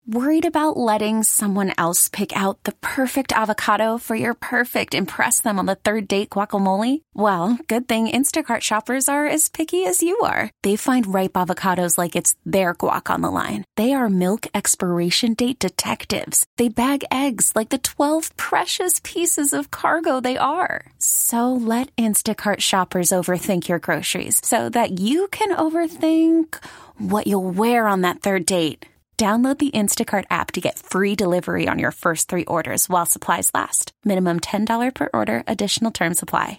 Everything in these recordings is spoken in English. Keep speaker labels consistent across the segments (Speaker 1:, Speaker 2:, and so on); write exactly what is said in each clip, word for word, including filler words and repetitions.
Speaker 1: Worried about letting someone else pick out the perfect avocado for your perfect impress them on the third date guacamole? Well, good thing Instacart shoppers are as picky as you are. They find ripe avocados like it's their guac on the line. They are milk expiration date detectives. They bag eggs like the twelve precious pieces of cargo they are. So let Instacart shoppers overthink your groceries so that you can overthink what you'll wear on that third date. Download the Instacart app to get free delivery on your first three orders while supplies last. Minimum ten dollars per order. Additional terms apply.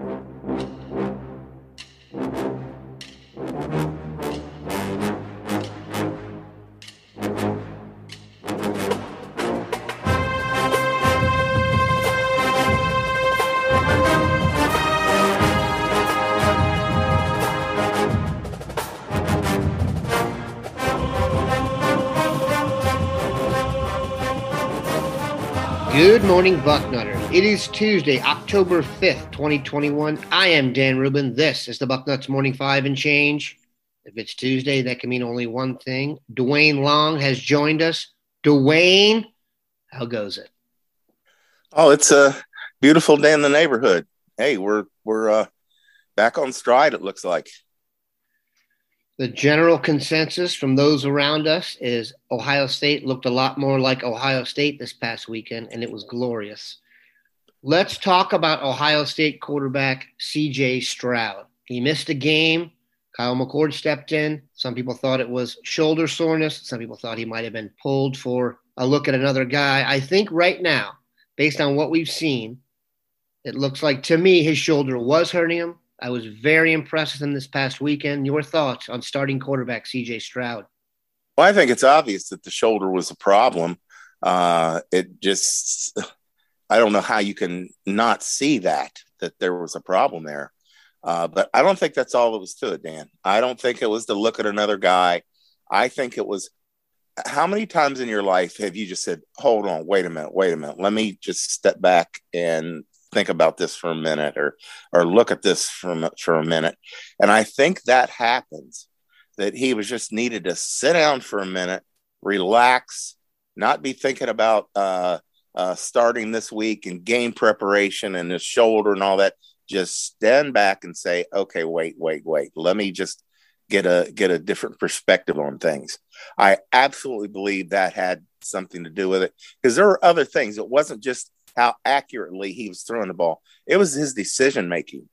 Speaker 2: Good morning, Bucknutters. It is Tuesday, October fifth, twenty twenty-one. I am Dan Rubin. This is the Bucknuts Morning Five and Change. If it's Tuesday, that can mean only one thing. Dwayne Long has joined us. Dwayne, how goes it?
Speaker 3: Oh, it's a beautiful day in the neighborhood. Hey, we're we're uh, back on stride, it looks like.
Speaker 2: The general consensus from those around us is Ohio State looked a lot more like Ohio State this past weekend, and it was glorious. Let's talk about Ohio State quarterback C J Stroud. He missed a game. Kyle McCord stepped in. Some people thought it was shoulder soreness. Some people thought he might have been pulled for a look at another guy. I think right now, based on what we've seen, it looks like to me his shoulder was hurting him. I was very impressed with him this past weekend. Your thoughts on starting quarterback C J Stroud?
Speaker 3: Well, I think it's obvious that the shoulder was a problem. Uh, it just, I don't know how you can not see that, that there was a problem there. Uh, but I don't think that's all that was to it, Dan. I don't think it was to look at another guy. I think it was, how many times in your life have you just said, hold on, wait a minute, wait a minute. Let me just step back and think about this for a minute, or or look at this for, for a minute. And I think that happens, that he was just needed to sit down for a minute, relax, not be thinking about uh, uh, starting this week and game preparation and his shoulder and all that. Just stand back and say, okay, wait, wait, wait. Let me just get a get a different perspective on things. I absolutely believe that had something to do with it, because there were other things. It wasn't just how accurately he was throwing the ball. It was his decision making.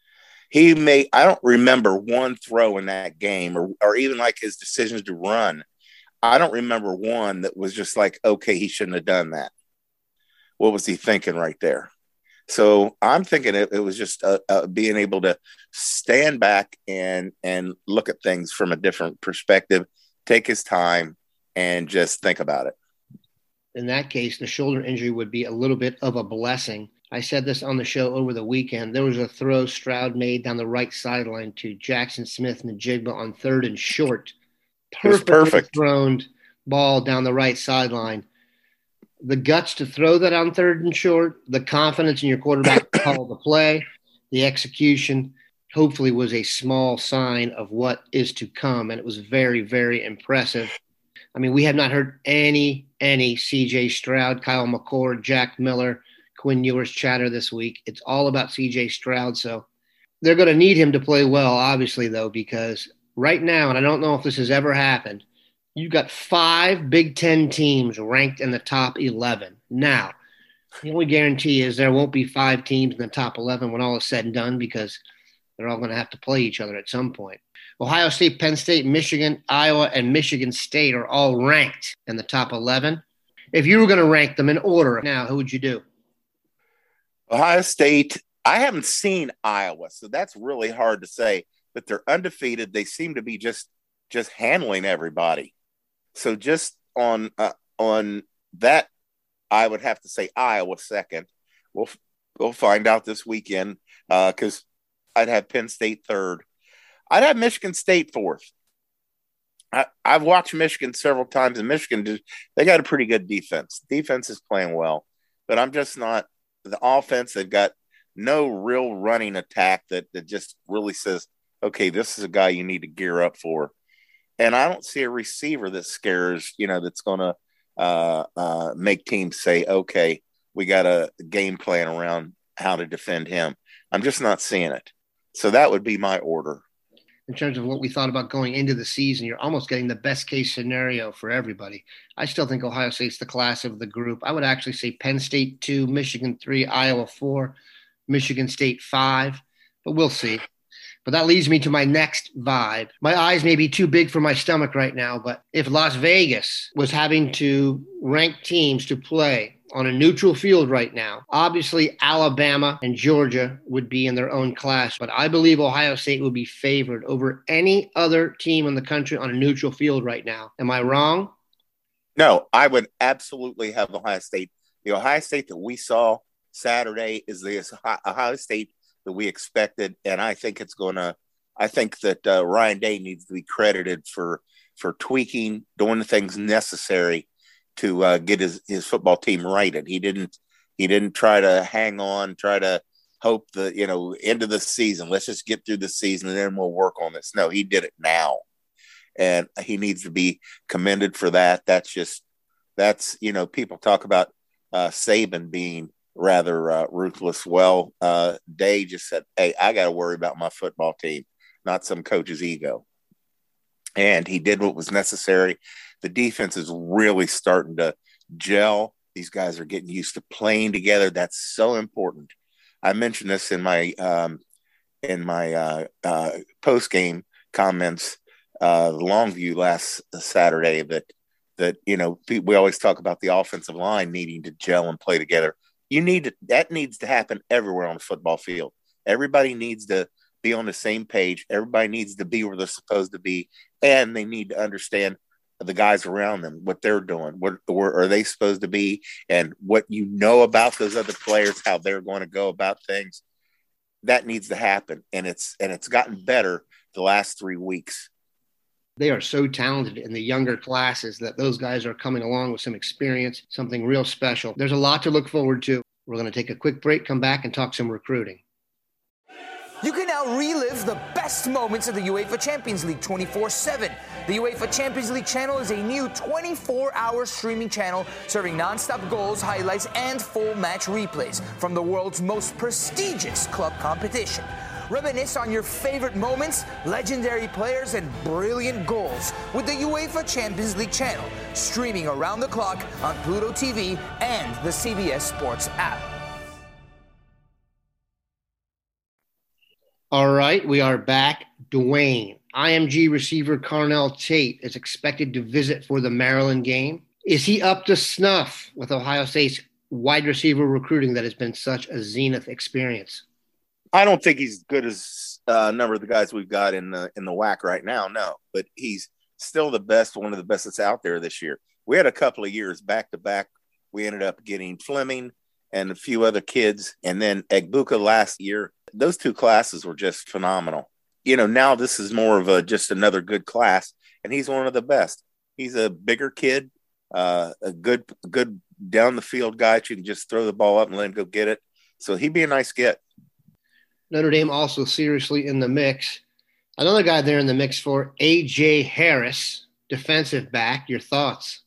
Speaker 3: He made, I don't remember one throw in that game, or, or even like his decisions to run. I don't remember one that was just like, okay, he shouldn't have done that. What was he thinking right there? So I'm thinking it, it was just uh, uh, being able to stand back and and look at things from a different perspective, take his time, and just think about it.
Speaker 2: In that case, the shoulder injury would be a little bit of a blessing. I said this on the show over the weekend. There was a throw Stroud made down the right sideline to Jackson Smith-Njigba on third and short. Perfectly
Speaker 3: perfect.
Speaker 2: thrown ball down the right sideline. The guts to throw that on third and short, the confidence in your quarterback to call the play, the execution, hopefully was a small sign of what is to come. And it was very, very impressive. I mean, we have not heard any, any C J Stroud, Kyle McCord, Jack Miller, Quinn Ewers chatter this week. It's all about C J Stroud. So they're going to need him to play well, obviously, though, because right now, and I don't know if this has ever happened, you've got five Big Ten teams ranked in the top eleven. Now, the only guarantee is there won't be five teams in the top eleven when all is said and done, because they're all going to have to play each other at some point. Ohio State, Penn State, Michigan, Iowa, and Michigan State are all ranked in the top eleven. If you were going to rank them in order now, who would you do?
Speaker 3: Ohio State, I haven't seen Iowa, so that's really hard to say. But they're undefeated. They seem to be just just handling everybody. So just on uh, on that, I would have to say Iowa second. We'll we'll find out this weekend, because uh, I'd have Penn State third. I'd have Michigan State fourth. I, I've watched Michigan several times, and Michigan, they got a pretty good defense. Defense is playing well, but I'm just not – the offense, they've got no real running attack that, that just really says, okay, this is a guy you need to gear up for. And I don't see a receiver that scares, you know, that's going to uh, uh, make teams say, okay, we got a game plan around how to defend him. I'm just not seeing it. So that would be my order.
Speaker 2: In terms of what we thought about going into the season, you're almost getting the best case scenario for everybody. I still think Ohio State's the class of the group. I would actually say Penn State two, Michigan three, Iowa four, Michigan State five, but we'll see. But that leads me to my next vibe. My eyes may be too big for my stomach right now, but if Las Vegas was having to rank teams to play on a neutral field right now, obviously Alabama and Georgia would be in their own class, but I believe Ohio State would be favored over any other team in the country on a neutral field right now. Am I wrong?
Speaker 3: No, I would absolutely have Ohio State. The Ohio State that we saw Saturday is the Ohio State that we expected, and I think it's going to – I think that uh, Ryan Day needs to be credited for for tweaking, doing the things necessary to uh, get his, his football team righted. He didn't he didn't try to hang on, try to hope the, you know, end of the season. Let's just get through the season and then we'll work on this. No, he did it now. And he needs to be commended for that. That's just – that's, you know, people talk about uh, Saban being – rather uh, ruthless. Well, uh, Day just said, hey, I got to worry about my football team, not some coach's ego. And he did what was necessary. The defense is really starting to gel. These guys are getting used to playing together. That's so important. I mentioned this in my um, in my uh, uh, post-game comments, uh, Longview last Saturday, that, that, you know, we always talk about the offensive line needing to gel and play together. You need to, that needs to happen everywhere on the football field. Everybody needs to be on the same page. Everybody needs to be where they're supposed to be, and they need to understand the guys around them, what they're doing, what where are they supposed to be, and what you know about those other players, how they're going to go about things. That needs to happen, and it's and it's gotten better the last three weeks.
Speaker 2: They are so talented in the younger classes that those guys are coming along with some experience, something real special. There's a lot to look forward to. We're going to take a quick break, come back, and talk some recruiting.
Speaker 4: You can now relive the best moments of the UEFA Champions League twenty-four seven. The UEFA Champions League channel is a new twenty-four hour streaming channel serving non-stop goals, highlights, and full match replays from the world's most prestigious club competition. Reminisce on your favorite moments, legendary players, and brilliant goals with the UEFA Champions League channel, streaming around the clock on Pluto T V and the C B S Sports app.
Speaker 2: All right, we are back. Dwayne, I M G receiver Carnell Tate is expected to visit for the Maryland game. Is he up to snuff with Ohio State's wide receiver recruiting that has been such a zenith experience?
Speaker 3: I don't think he's as good as uh, a number of the guys we've got in the in the W A C right now, no. But he's still the best, one of the best that's out there this year. We had a couple of years back to back. We ended up getting Fleming and a few other kids, and then Egbuka last year. Those two classes were just phenomenal. You know, now this is more of a just another good class, and he's one of the best. He's a bigger kid, uh, a good good down the field guy. You can just throw the ball up and let him go get it. So he'd be a nice get.
Speaker 2: Notre Dame also seriously in the mix. Another guy there in the mix for A J Harris, defensive back. Your thoughts?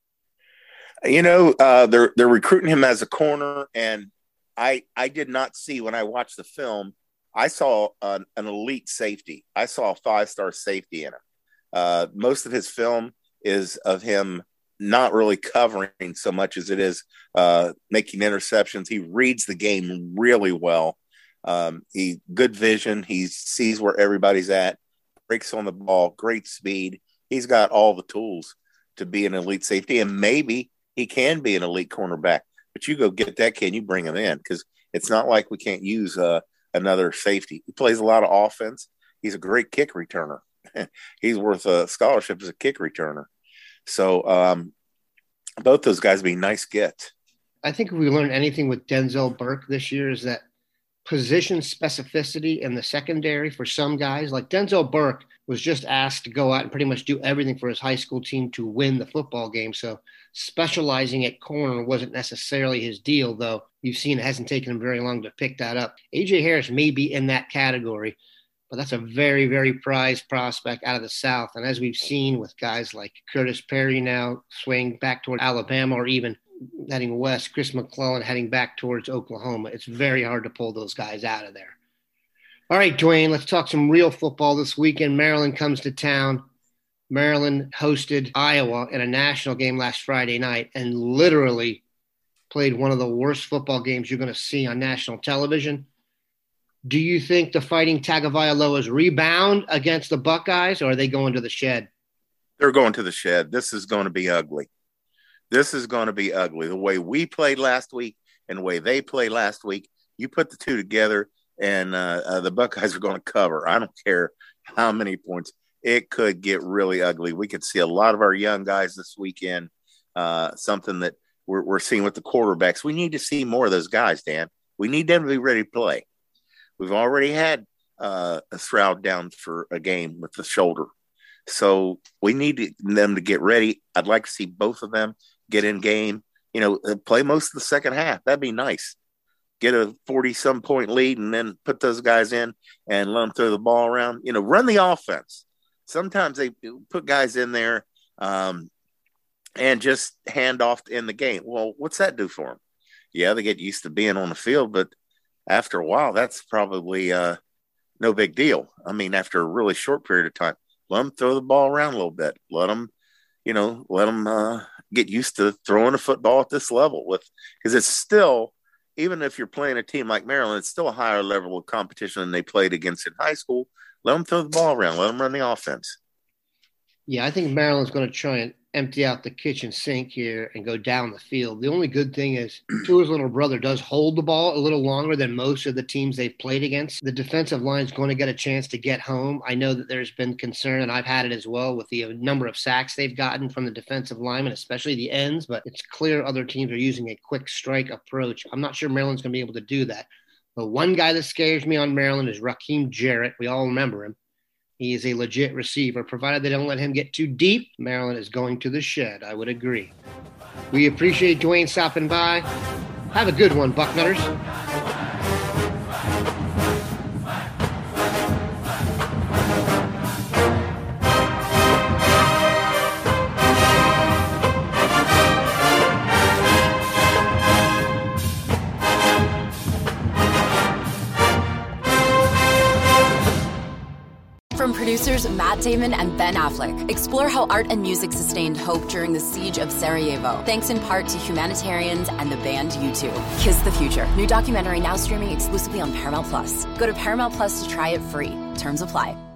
Speaker 3: You know, uh, they're they're recruiting him as a corner, and I I did not see when I watched the film. I saw an, an elite safety. I saw a five-star safety in him. Uh, most of his film is of him not really covering so much as it is uh, making interceptions. He reads the game really well. Um, he good vision. He sees where everybody's at, breaks on the ball, great speed. He's got all the tools to be an elite safety, and maybe he can be an elite cornerback. But you go get that kid, and you bring him in, because it's not like we can't use uh, another safety. He plays a lot of offense. He's a great kick returner. He's worth a scholarship as a kick returner. So um, both those guys be nice gets.
Speaker 2: I think if we learned anything with Denzel Burke this year is that position specificity in the secondary for some guys, like Denzel Burke was just asked to go out and pretty much do everything for his high school team to win the football game. So specializing at corner wasn't necessarily his deal, though you've seen it hasn't taken him very long to pick that up. A J Harris may be in that category, but that's a very, very prized prospect out of the South. And as we've seen with guys like Curtis Perry now swaying back toward Alabama, or even heading west, Chris McClellan heading back towards Oklahoma, it's very hard to pull those guys out of there. All right, Dwayne, let's talk some real football this weekend. Maryland comes to town. Maryland hosted Iowa in a national game last Friday night and literally played one of the worst football games you're going to see on national television. Do you think the Fighting Tagovailoas rebound against the Buckeyes, or are they going to the shed?
Speaker 3: They're going to the shed. This is going to be ugly. This is going to be ugly. The way we played last week and the way they played last week, you put the two together, and uh, uh, the Buckeyes are going to cover. I don't care how many points. It could get really ugly. We could see a lot of our young guys this weekend, uh, something that we're, we're seeing with the quarterbacks. We need to see more of those guys, Dan. We need them to be ready to play. We've already had uh, a Stroud down for a game with the shoulder. So we need to, them to get ready. I'd like to see both of them get in game, you know, play most of the second half. That'd be nice. Get a forty-some point lead and then put those guys in and let them throw the ball around. You know, run the offense. Sometimes they put guys in there um, and just hand off in the game. Well, what's that do for them? Yeah, they get used to being on the field, but after a while, that's probably uh, no big deal. I mean, after a really short period of time, let them throw the ball around a little bit. Let them, you know, let them uh, get used to throwing a football at this level. With because it's still, even if you're playing a team like Maryland, it's still a higher level of competition than they played against in high school. Let them throw the ball around. Let them run the offense.
Speaker 2: Yeah, I think Maryland's going to try and empty out the kitchen sink here and go down the field. The only good thing is Tua's little brother does hold the ball a little longer than most of the teams they've played against. The defensive line is going to get a chance to get home. I know that there's been concern, and I've had it as well, with the number of sacks they've gotten from the defensive linemen, especially the ends, but it's clear other teams are using a quick strike approach. I'm not sure Maryland's going to be able to do that. But one guy that scares me on Maryland is Raheem Jarrett. We all remember him. He is a legit receiver. Provided they don't let him get too deep, Maryland is going to the shed. I would agree. We appreciate Dwayne stopping by. Have a good one, Bucknutters.
Speaker 5: From producers Matt Damon and Ben Affleck, explore how art and music sustained hope during the siege of Sarajevo, thanks in part to humanitarians and the band U two. Kiss the Future. New documentary now streaming exclusively on Paramount Plus. Go to Paramount Plus to try it free. Terms apply.